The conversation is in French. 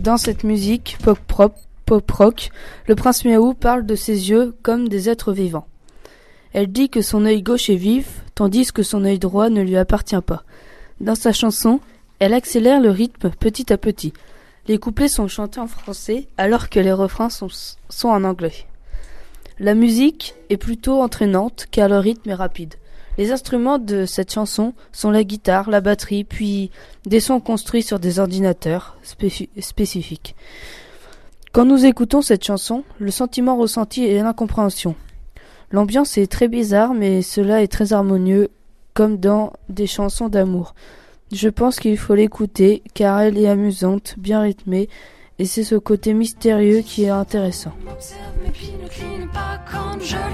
Dans cette musique pop-rock, le prince Miaou parle de ses yeux comme des êtres vivants. Elle dit que son œil gauche est vif, tandis que son œil droit ne lui appartient pas. Dans sa chanson, elle accélère le rythme petit à petit. Les couplets sont chantés en français alors que les refrains sont en anglais. La musique est plutôt entraînante car le rythme est rapide. Les instruments de cette chanson sont la guitare, la batterie, puis des sons construits sur des ordinateurs spécifiques. Quand nous écoutons cette chanson, le sentiment ressenti est l'incompréhension. L'ambiance est très bizarre, mais cela est très harmonieux, comme dans des chansons d'amour. Je pense qu'il faut l'écouter, car elle est amusante, bien rythmée, et c'est ce côté mystérieux qui est intéressant. M'observe, mes pieds ne clinent pas quand je